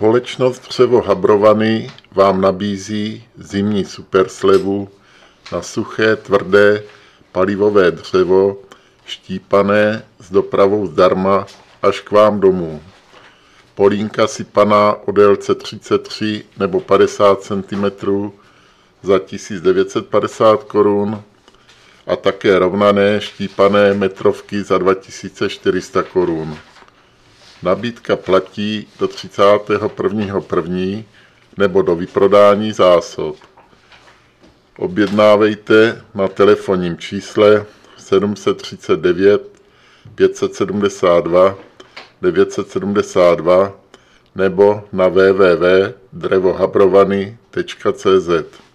Společnost Dřevo Habrovany vám nabízí zimní superslevu na suché, tvrdé, palivové dřevo, štípané s dopravou zdarma až k vám domů. Polínka sypaná o délce 33 nebo 50 cm za 1950 korun a také rovnané štípané metrovky za 2400 korun. Nabídka platí do 31.1. nebo do vyprodání zásob. Objednávejte na telefonním čísle 739 572 972 nebo na www.drevohabrovany.cz.